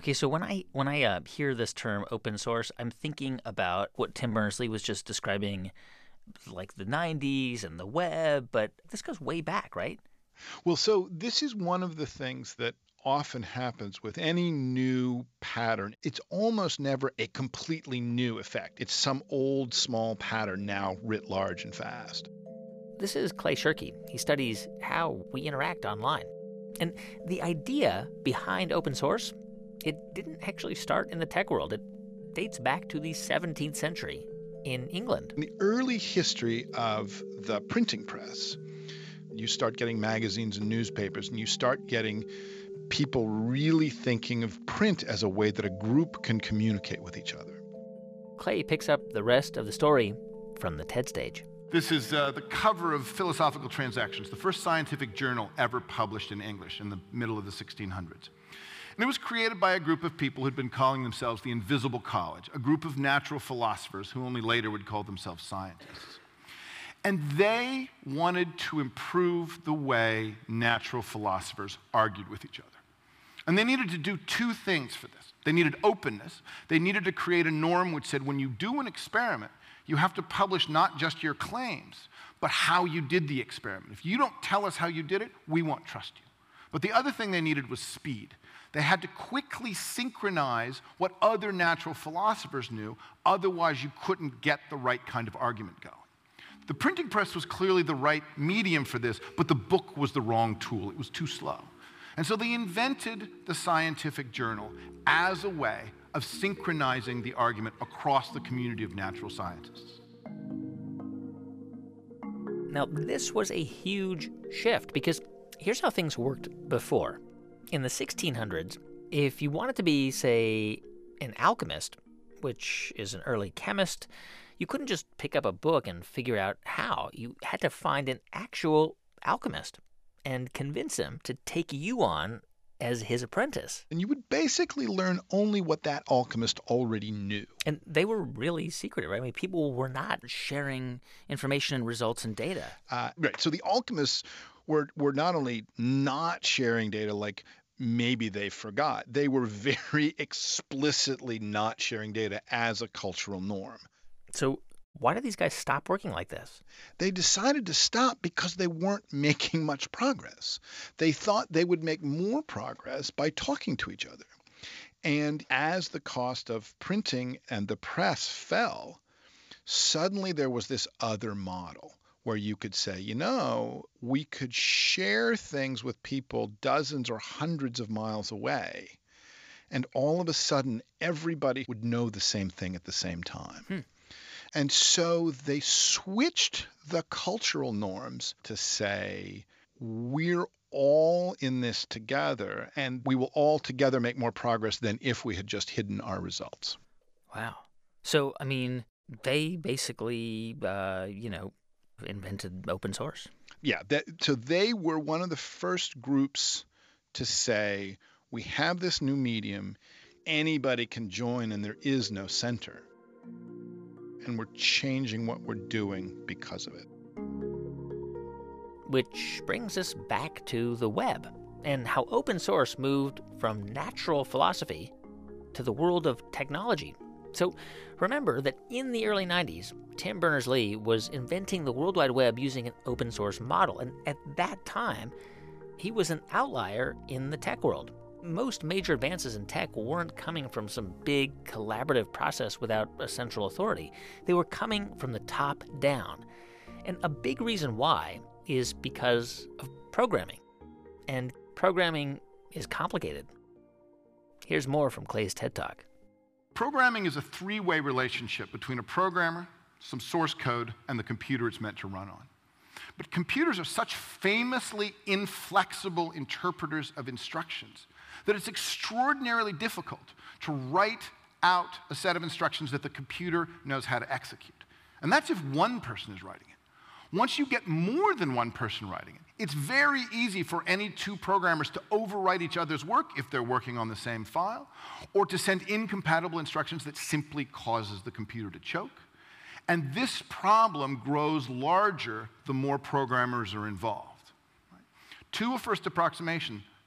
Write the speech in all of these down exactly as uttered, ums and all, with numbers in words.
Okay, so when I when I uh, hear this term open source, I'm thinking about what Tim Berners-Lee was just describing, like the nineties and the web, but this goes way back, right? Well, so this is one of the things that often happens with any new pattern. It's almost never a completely new effect. It's some old small pattern now writ large and fast. This is Clay Shirky. He studies how we interact online. And the idea behind open source, it didn't actually start in the tech world. It dates back to the seventeenth century in England. In the early history of the printing press, you start getting magazines and newspapers, and you start getting people really thinking of print as a way that a group can communicate with each other. Clay picks up the rest of the story from the TED stage. This is uh, the cover of Philosophical Transactions, the first scientific journal ever published in English in the middle of the sixteen hundreds. And it was created by a group of people who'd been calling themselves the Invisible College, a group of natural philosophers who only later would call themselves scientists. And they wanted to improve the way natural philosophers argued with each other. And they needed to do two things for this. They needed openness. They needed to create a norm which said when you do an experiment, you have to publish not just your claims, but how you did the experiment. If you don't tell us how you did it, we won't trust you. But the other thing they needed was speed. They had to quickly synchronize what other natural philosophers knew, otherwise you couldn't get the right kind of argument going. The printing press was clearly the right medium for this, but the book was the wrong tool. It was too slow. And so they invented the scientific journal as a way of synchronizing the argument across the community of natural scientists. Now, this was a huge shift because here's how things worked before. In the sixteen hundreds, if you wanted to be, say, an alchemist, which is an early chemist, you couldn't just pick up a book and figure out how. You had to find an actual alchemist and convince him to take you on as his apprentice. And you would basically learn only what that alchemist already knew. And they were really secretive, right? I mean, people were not sharing information and results and data. Uh, right. So the alchemists were, were not only not sharing data like maybe they forgot, they were very explicitly not sharing data as a cultural norm. So why did these guys stop working like this? They decided to stop because they weren't making much progress. They thought they would make more progress by talking to each other. And as the cost of printing and the press fell, suddenly there was this other model where you could say, you know, we could share things with people dozens or hundreds of miles away, and all of a sudden everybody would know the same thing at the same time. Hmm. And so they switched the cultural norms to say, we're all in this together, and we will all together make more progress than if we had just hidden our results. Wow. So, I mean, they basically, uh, you know, invented open source. Yeah. That, so they were one of the first groups to say, we have this new medium, anybody can join, and there is no center. And we're changing what we're doing because of it. Which brings us back to the web and how open source moved from natural philosophy to the world of technology. So remember that in the early nineties, Tim Berners-Lee was inventing the World Wide Web using an open source model. And at that time, he was an outlier in the tech world. Most major advances in tech weren't coming from some big collaborative process without a central authority. They were coming from the top down. And a big reason why is because of programming. And programming is complicated. Here's more from Clay's TED Talk. Programming is a three-way relationship between a programmer, some source code, and the computer it's meant to run on. But computers are such famously inflexible interpreters of instructions that it's extraordinarily difficult to write out a set of instructions that the computer knows how to execute. And that's if one person is writing it. Once you get more than one person writing it, it's very easy for any two programmers to overwrite each other's work if they're working on the same file, or to send incompatible instructions that simply causes the computer to choke. And this problem grows larger the more programmers are involved. To a first approximation,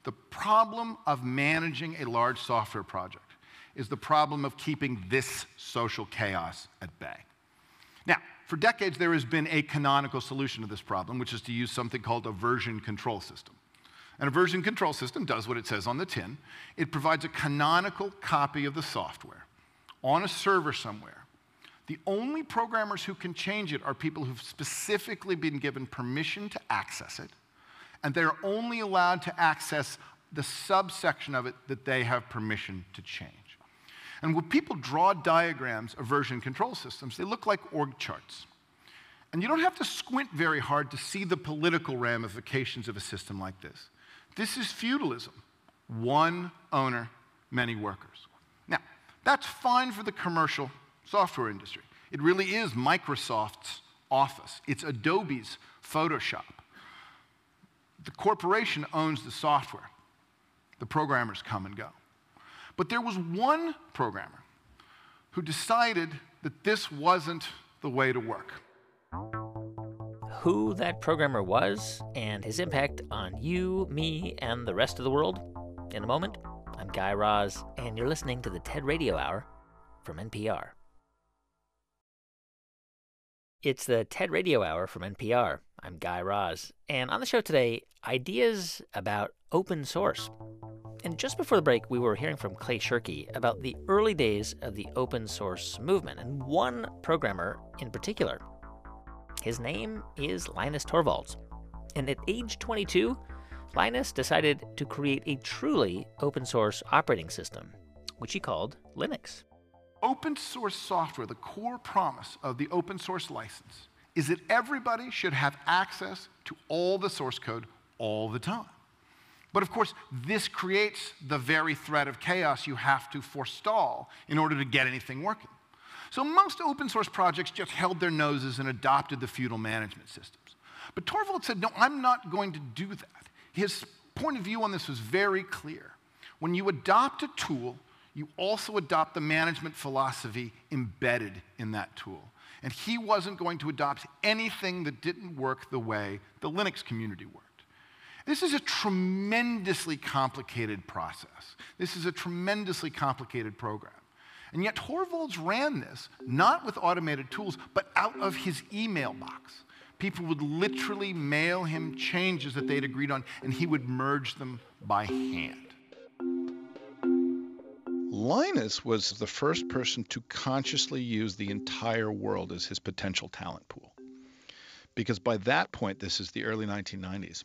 The problem of managing a large software project is the problem of keeping this social chaos at bay. Now, for decades, there has been a canonical solution to this problem, which is to use something called a version control system. And a version control system does what it says on the tin. It provides a canonical copy of the software on a server somewhere. The only programmers who can change it are people who've specifically been given permission to access it, and they're only allowed to access the subsection of it that they have permission to change. And when people draw diagrams of version control systems, they look like org charts. And you don't have to squint very hard to see the political ramifications of a system like this. This is feudalism. One owner, many workers. Now, that's fine for the commercial software industry. It really is Microsoft's Office. It's Adobe's Photoshop. The corporation owns the software. The programmers come and go. But there was one programmer who decided that this wasn't the way to work. Who that programmer was and his impact on you, me, and the rest of the world? In a moment. I'm Guy Raz, and you're listening to the TED Radio Hour from N P R. It's the TED Radio Hour from N P R. I'm Guy Raz, and on the show today, ideas about open source. And just before the break, we were hearing from Clay Shirky about the early days of the open source movement, and one programmer in particular. His name is Linus Torvalds. And at age twenty-two, Linus decided to create a truly open source operating system, which he called Linux. Open source software, the core promise of the open source license, is that everybody should have access to all the source code all the time. But of course, this creates the very threat of chaos you have to forestall in order to get anything working. So most open source projects just held their noses and adopted the feudal management systems. But Torvalds said, no, I'm not going to do that. His point of view on this was very clear. When you adopt a tool, you also adopt the management philosophy embedded in that tool. And he wasn't going to adopt anything that didn't work the way the Linux community worked. This is a tremendously complicated process. This is a tremendously complicated program. And yet Torvalds ran this, not with automated tools, but out of his email box. People would literally mail him changes that they'd agreed on, and he would merge them by hand. Linus was the first person to consciously use the entire world as his potential talent pool. Because by that point, this is the early nineteen nineties,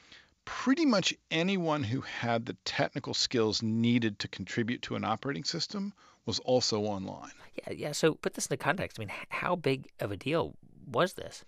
pretty much anyone who had the technical skills needed to contribute to an operating system was also online. Yeah, yeah. So put this into context. I mean, how big of a deal was this?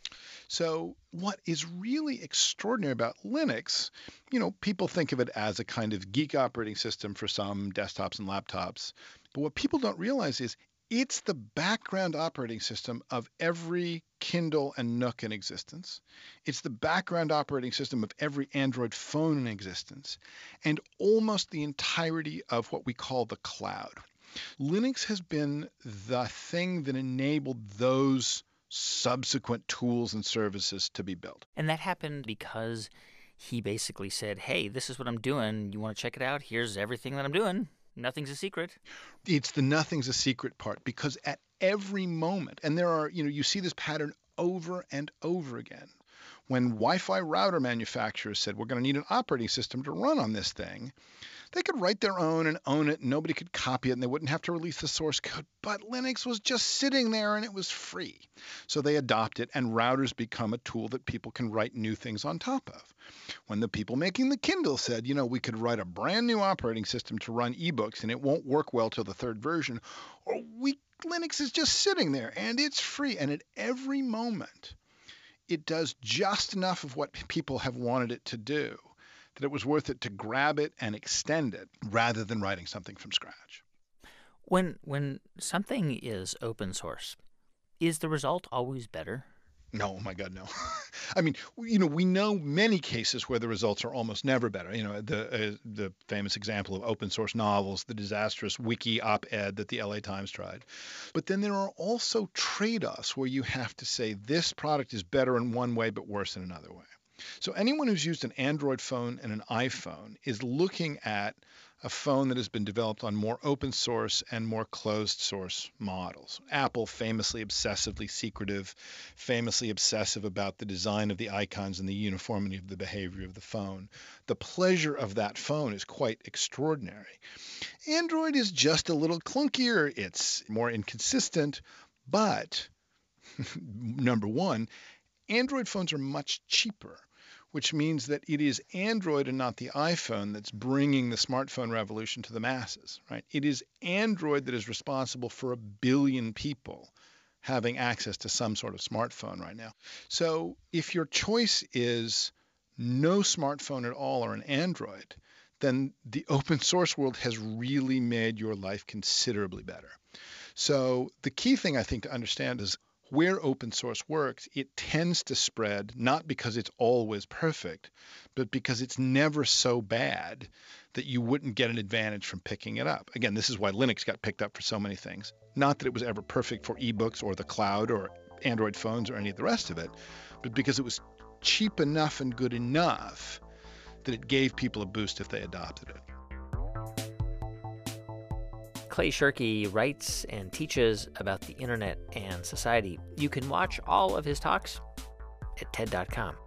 So what is really extraordinary about Linux, you know, people think of it as a kind of geek operating system for some desktops and laptops. But what people don't realize is it's the background operating system of every Kindle and Nook in existence. It's the background operating system of every Android phone in existence, and almost the entirety of what we call the cloud. Linux has been the thing that enabled those subsequent tools and services to be built. And that happened because he basically said, hey, this is what I'm doing. You want to check it out? Here's everything that I'm doing. Nothing's a secret. It's the nothing's a secret part, because at every moment, and there are, you know, you see this pattern over and over again. When Wi-Fi router manufacturers said, we're going to need an operating system to run on this thing, they could write their own and own it, and nobody could copy it, and they wouldn't have to release the source code. But Linux was just sitting there, and it was free. So they adopt it, and routers become a tool that people can write new things on top of. When the people making the Kindle said, you know, we could write a brand new operating system to run ebooks, and it won't work well till the third version, or we Linux is just sitting there, and it's free. And at every moment, it does just enough of what people have wanted it to do that it was worth it to grab it and extend it rather than writing something from scratch. When when something is open source, is the result always better? No, oh my God, no. I mean, you know, we know many cases where the results are almost never better. You know, the uh, the famous example of open source novels, the disastrous wiki op-ed that the L A Times tried. But then there are also trade-offs where you have to say this product is better in one way but worse in another way. So anyone who's used an Android phone and an iPhone is looking at a phone that has been developed on more open source and more closed source models. Apple, famously obsessively secretive, famously obsessive about the design of the icons and the uniformity of the behavior of the phone. The pleasure of that phone is quite extraordinary. Android is just a little clunkier. It's more inconsistent, but number one, Android phones are much cheaper, which means that it is Android and not the iPhone that's bringing the smartphone revolution to the masses, right? It is Android that is responsible for a billion people having access to some sort of smartphone right now. So if your choice is no smartphone at all or an Android, then the open source world has really made your life considerably better. So the key thing I think to understand is where open source works, it tends to spread not because it's always perfect, but because it's never so bad that you wouldn't get an advantage from picking it up. Again, this is why Linux got picked up for so many things. Not that it was ever perfect for ebooks or the cloud or Android phones or any of the rest of it, but because it was cheap enough and good enough that it gave people a boost if they adopted it. Clay Shirky writes and teaches about the internet and society. You can watch all of his talks at T E D dot com.